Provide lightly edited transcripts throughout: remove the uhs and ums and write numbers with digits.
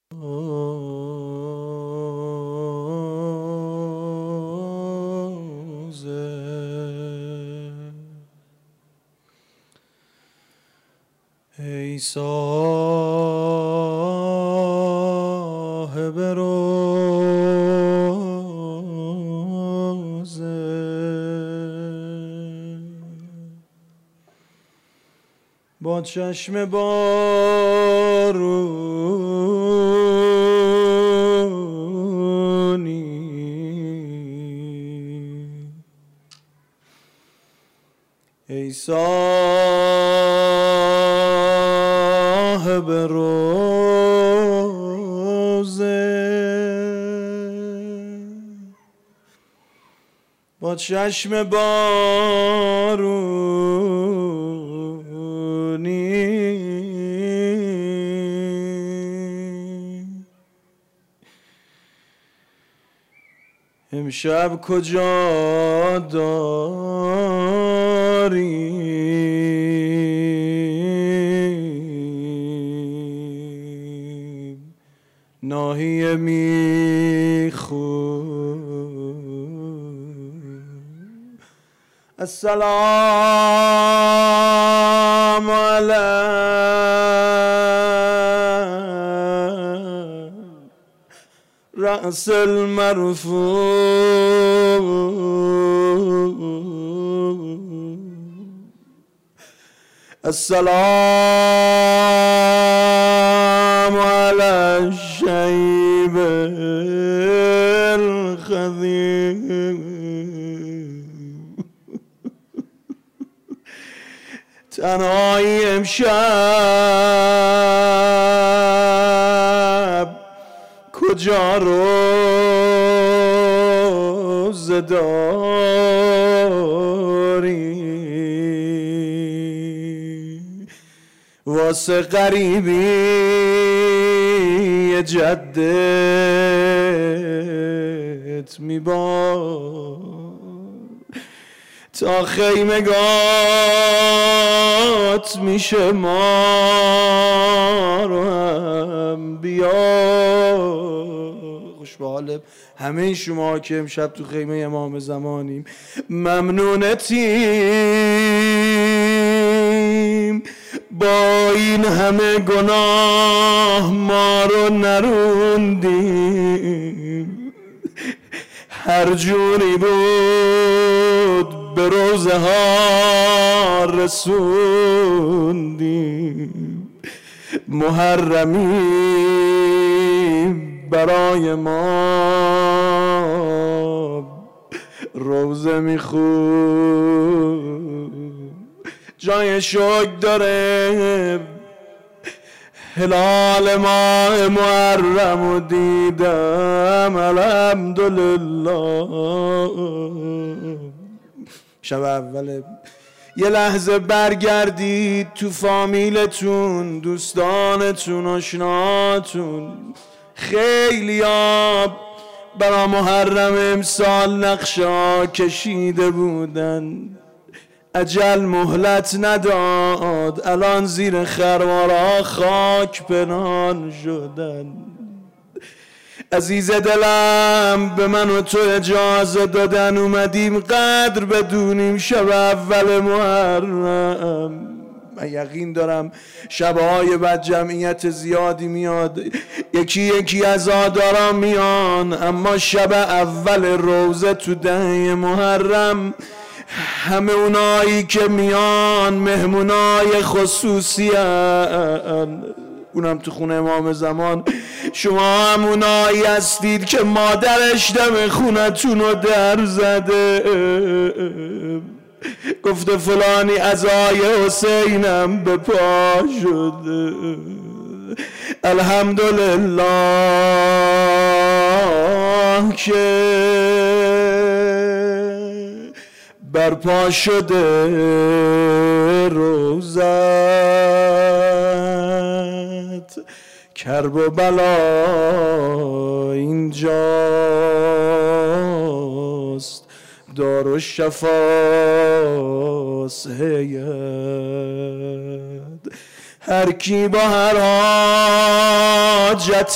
ای صاحب روزه با چشم بارونی ای صاحب روزه با چشم بارونی امشب کجا داری ناحیه میخون السلام علیک رأس المرفوع السلام على الشيب الخضيب تنهایی امشب کجا روزه داری واسه غریبی جدت میبار تا خیمگات میشه ما رو هم بیار خوش به حال همه شما که امشب تو خیمه امام زمانیم ممنونتیم با این همه گناه ما رو نروندیم هر جوری بود به روزه ها رسوندیم محرمی برای ما روزه میخون جای شکر داره هلال ماه محرم و دیدم الحمدلله شب اول یه لحظه برگردید تو فامیلتون دوستانتون آشناتون خیلی برا محرم امسال نقشا کشیده بودن اجل مهلت نداد الان زیر خروارا خاک پنهان شدن عزیز دلم به من و تو اجازه دادن اومدیم قدر بدونیم شب اول محرم من یقین دارم شبهای بعد جمعیت زیادی میاد یکی یکی عزادارا میان اما شب اول روزه تو ده محرم همه اونایی که میان مهمونای خصوصی هن. اونم تو خونه امام زمان شما هم اونایی هستید که مادرش دم خونتون رو در زده گفته فلانی عزای حسینم به پا شده الحمدلله که برپا شده روزت کرب و بلا اینجاست دار و شفاست هیت هر کی با هر حاجت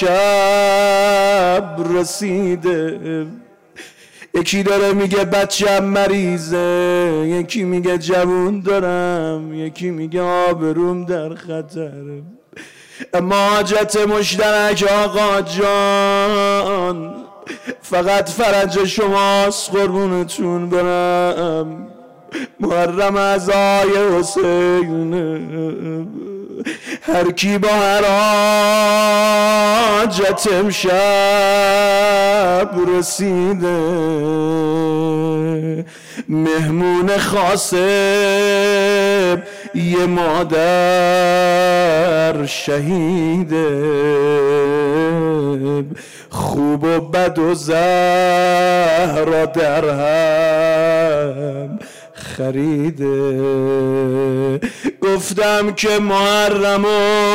امشب رسیده، یکی داره میگه بچم مریضه، یکی میگه جوون دارم، یکی میگه آبروم در خطره. اما حاجت مشترک آقا جان فقط فرج شماست قربونتون برم. محرم عزای حسین، هر کی با هر حاجت امشب رسیده، مهمون خاصب یه مادر شهیده، خوب و بد و زهر در هم خریده. گفتم که محرمو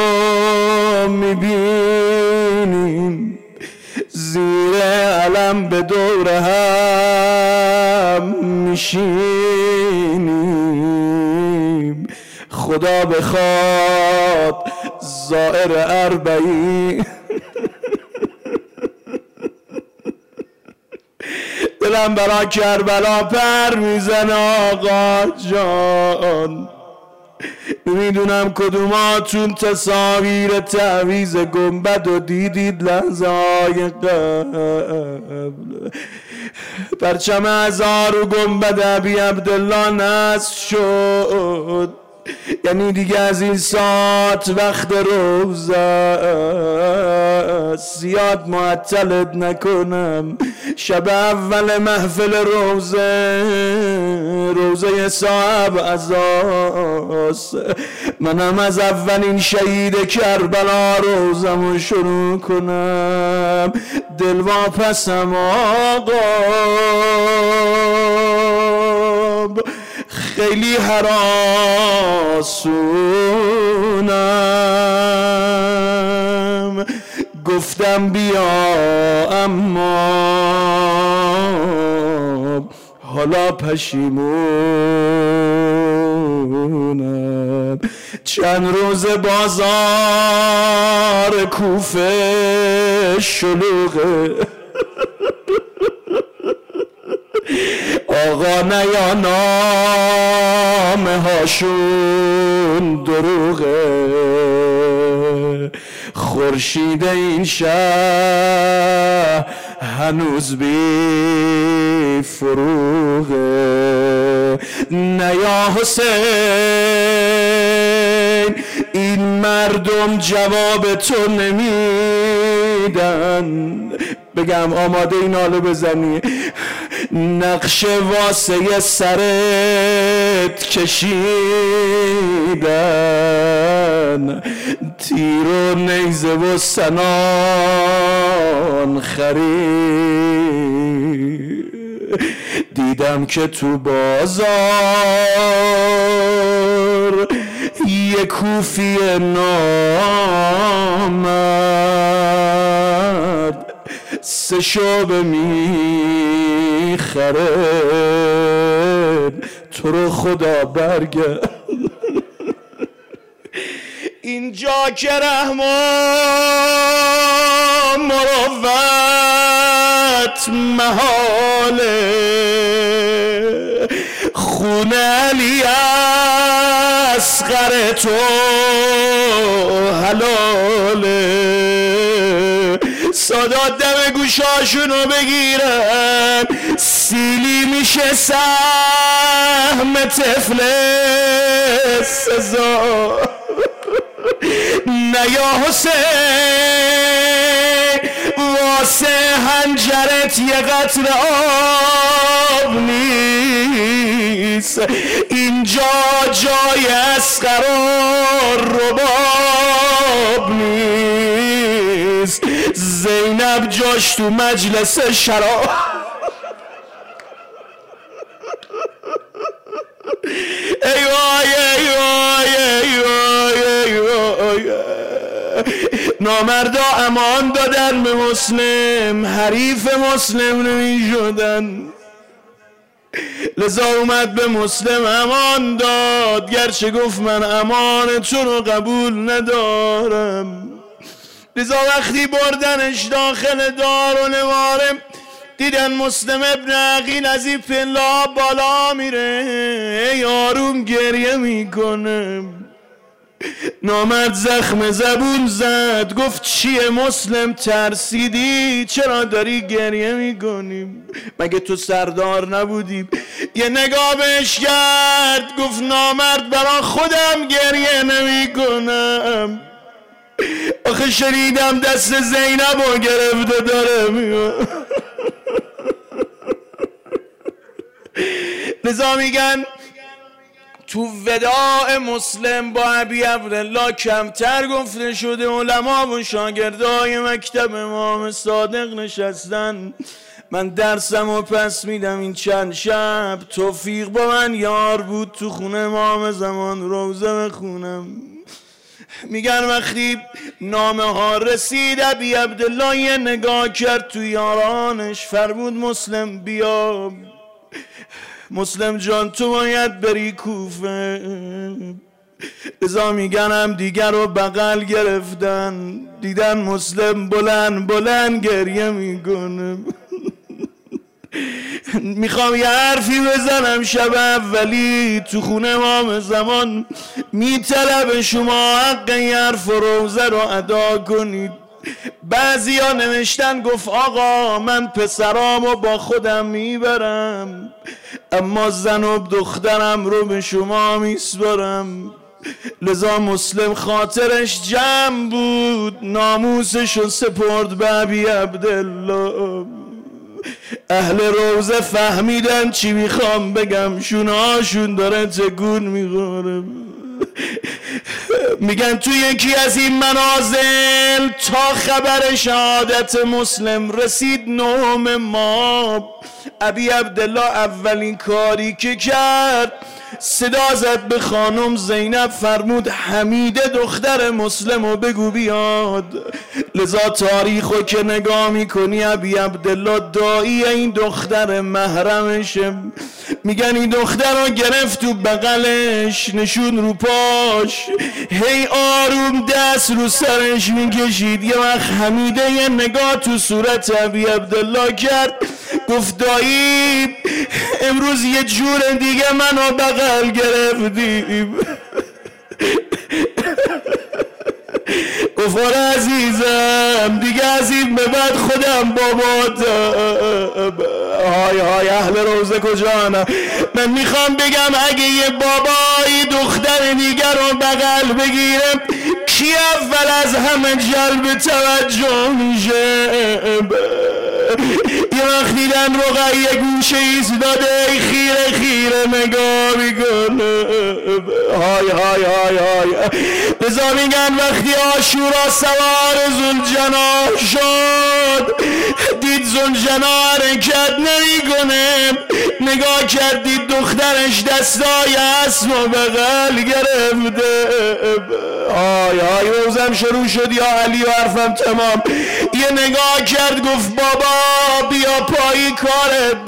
میبینیم زیر علم به دور هم میشینیم، خدا بخواد زائر اربعین دلم برا کربلا پر میزن آقا جان. میدونم کدوماتون تصاویر تعویض گنبد و دیدید لحظه های قبل. پرچم هزار و گنبد ابی عبدالله نصب شد، یعنی دیگه از این ساعت وقت روزه، زیاد معطلت نکنم. شب اول محفل روزه صاحب عزاست، منم از اولین شهید کربلا روزمو شروع کنم. دلواپسم آقا، خیلی هراسونم، گفتم بیا اما حالا پشیمونم. چند روز بازار کوفه شلوغه، آقا نیا نامه هاشون دروغه، خورشید این شهر هنوز بی فروغه. نیا حسین این مردم جواب تو نمیدن، بگم آماده این حالو بزنی. نقش واسه سرت کشیدن، تیر و نیزه و سنان خرید. دیدم که تو بازار یه کوفی نامرد سه شعبه میخره، تو رو خدا برگرد اینجا که رحمان مروت محاله، خون علی اصغر تو حلاله. سادات دم گوشاشونو بگیرن، سیلی میشه سهم طفل سزا. نیا حسین واسه هنجرت یه قطره آب نیست، اینجا جای اصغر رباب نیست. زینب جاش تو مجلس شراب. ای وای ای وای ای وای ای وای، نامردا امان دادن به مسلم، حریف مسلم نمی شدن. لذا اومد به مسلم امان داد، گرچه گفت من امان تو رو قبول ندارم. لذا وقتی بردنش داخل دارالنواره دیدن مسلم ابن عقیل از این پلا بالا میره، ای آروم گریه میکنه. نامرد زخم زبون زد، گفت چیه مسلم ترسیدی؟ چرا داری گریه میکنی؟ مگه تو سردار نبودی؟ یه نگاه بهش کرد، گفت نامرد برا خودم گریه نمیکنم، آخه شنیدم دست زینب رو گرفته داره میگه. لذا میگن تو وداع مسلم با ابی عبدالله کمتر گفته شده. علما و شاگردای مکتب امام صادق نشستن، من درسم و پس میدم. این چند شب توفیق با من یار بود تو خونه امام زمان روزه بخونم. میگن وقتی نامه ها رسید ابی عبدالله یه نگاه کرد تو یارانش، فرمود مسلم بیا، مسلم جان تو باید بری کوفه. ازا میگنم دیگر رو بغل گرفتن، دیدن مسلم بلند بلند گریه میکنه. میخوام یه حرفی بزنم، شب اولی تو خونه امام زمان میطلب شما حق یه حرف و روزه رو ادا کنید. بعضی ها نوشتن گفت آقا من پسرامو با خودم میبرم، اما زن و دخترم رو به شما میسپارم. لذا مسلم خاطرش جمع بود، ناموسش رو سپرد به ابی عبدالله. اهل روزه فهمیدن چی میخوام بگم، شونهاشون داره تکون میخوره. میگن تو یکی از این منازل تا خبر شهادت مسلم رسید 9 ماه، ابی عبدالله اولین کاری که کرد صدا زد به خانم زینب، فرمود حمیده دختر مسلمو بگو بیاد. لذا تاریخو که نگاه میکنی ابی عبدالله دایی این دختر محرمشه. میگن این دختر رو گرفت تو بغلش نشون رو پاش، هی آروم دست رو سرش میکشید. یه وقت حمیده یه نگاه تو صورت ابی عبدالله کرد، گفت دایی امروز یه جور دیگه منو بغل گرفتیم. گفت عزیزم دیگه از این به بعد خودم باباتم. های اهل روزه کجانم؟ من میخوام بگم اگه یه بابایی دختر دیگر رو بغل بگیرم کی اول از همه جلب توجه میشه؟ یه وقت دیدن رقیه گوشه ایستاده خیره خیره نگاه میکنه. های بذار میگن وقتی عاشورا سوار زلجنا شد، دید زلجنا حرکت نمیکنه، نگاه کردید دخترش دستای اسم و بغل گرفته. های روزم شروع شد یا علی و حرفم تمام. یه نگاه کرد گفت بابا بیا پایی کارت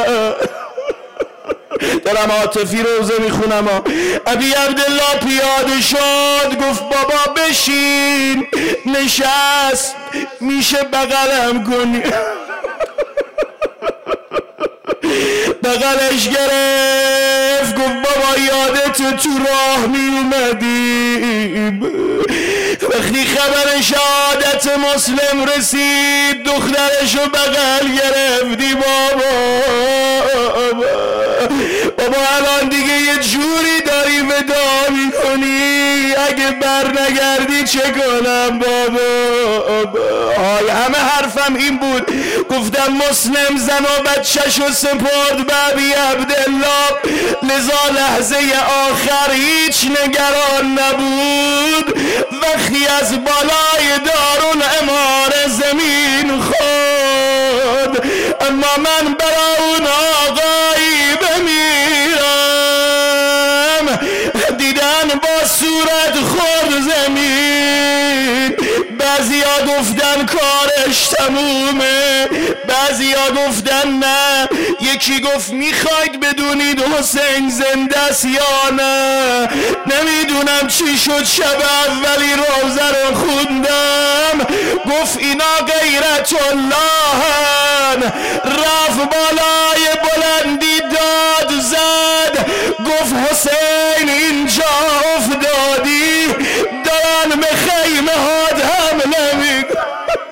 دارم عاطفی روزه میخونم. ابی عبدالله پیاده شد گفت بابا بشین. نشست، میشه بغلم کنی؟ بغلش گرفت گفت بابا یادت تو راه میومدیم. وقتی خبر شهادت مسلم رسید دخترشو بغل گرفتی. بابا الان دیگه یه جوری داری ودا میکنی، اگه بر نگردی چه کنم بابا؟ همه حرفم این بود، گفتم مسلم زن و بچه‌شو سپرد به ابی عبدالله. لذا لحظه آخر هیچ نگران نبود. وقتی از بالای دارالاماره زمین خورد، اما من برا اون آقایی بمیرم، دیدن با صورت خورد زمین. بعضی ها گفتن کارش تمومه، بعضیا گفتن نه، یکی گفت میخواید بدونید حسین زنده است یا نه. نمیدونم چی شد شب اولی روزه رو خوندم، گفت اینا غیرت اللهن، رفت بالای بلندی داد زد، گفت حسین اینجا افتادی، دارن به خیمه هات حمله میکنن.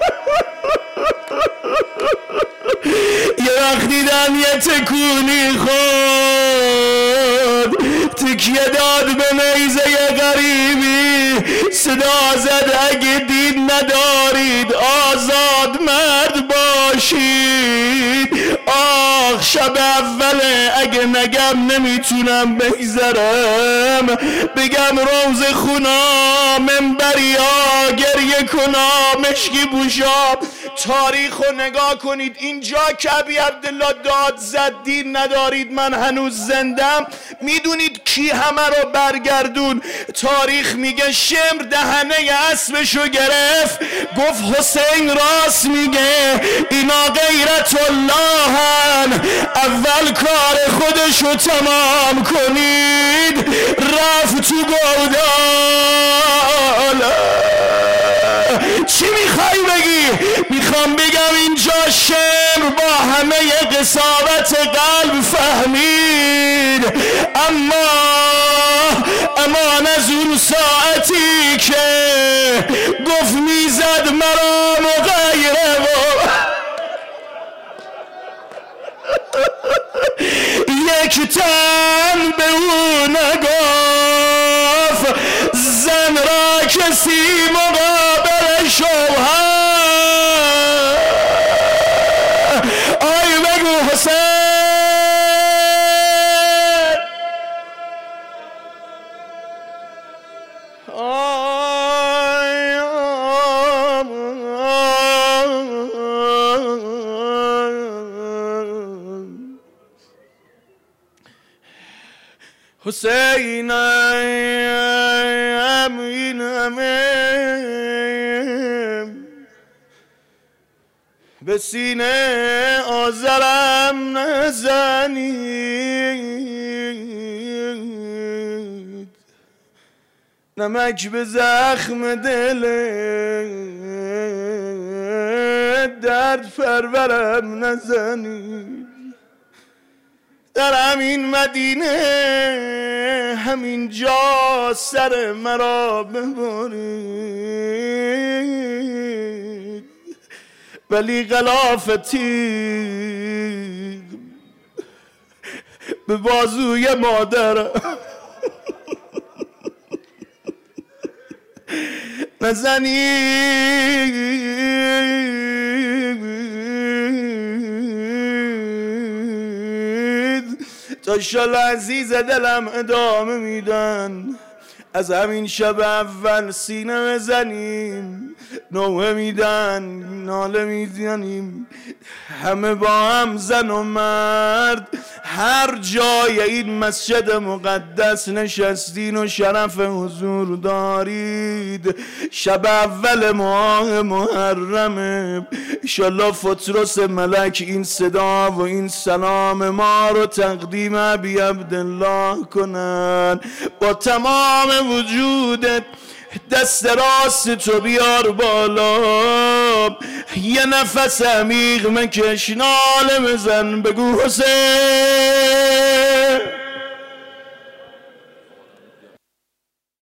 یه وقت دیدن یه تکونی خود، تکیه داد به نیزه غریبی، صدا زد اگه دید ندارید آزاد مرد باشید. آخ شب اوله، اگه نگم نمیتونم بگذرم، بگم روز خونا منبریا گریه کنا مشکی بوشا. تاریخ رو نگاه کنید، اینجا که ابی عبدالله داد زد دین ندارید من هنوز زندم، میدونید کی همه رو برگردون؟ تاریخ میگه شمر دهنه اسبشو گرفت، گفت حسین راست میگه، اینا غیرت اللهن، اول کار خودشو تمام کنید. رفت تو گودال. چی میخوای بگی؟ میخوام بگم اینجا شمر با همه قساوت قلب فهمید، اما امان از اون ساعتی که گفت میزد مرام و غیره و یک تن به اون نگفت زن را کسی مقابل شوهر. آی بگو حسین. حسین امینم به سینه آذرم نزنید، نمک به زخم دل درد پرورم نزنید. در همین مدینه همین جا سر مرا ببرید، ولی غلاف تیغ به بازوی مادرم نزنید. تا شالا عزیز دلم ادامه میدن، از همین شب اول سینه بزنیم، نوه میدن ناله میزنیم، همه با هم زن و مرد هر جای این مسجد مقدس نشستین و شرف حضور دارید. شب اول ماه محرمه، انشالله فطرس ملک این صدا و این سلام ما رو تقدیم ابی عبدالله کنن. با تمام وجودت دست راست تو بیار بالا، یه نفس عمیق مکش، ناله بزن، بگو حسین.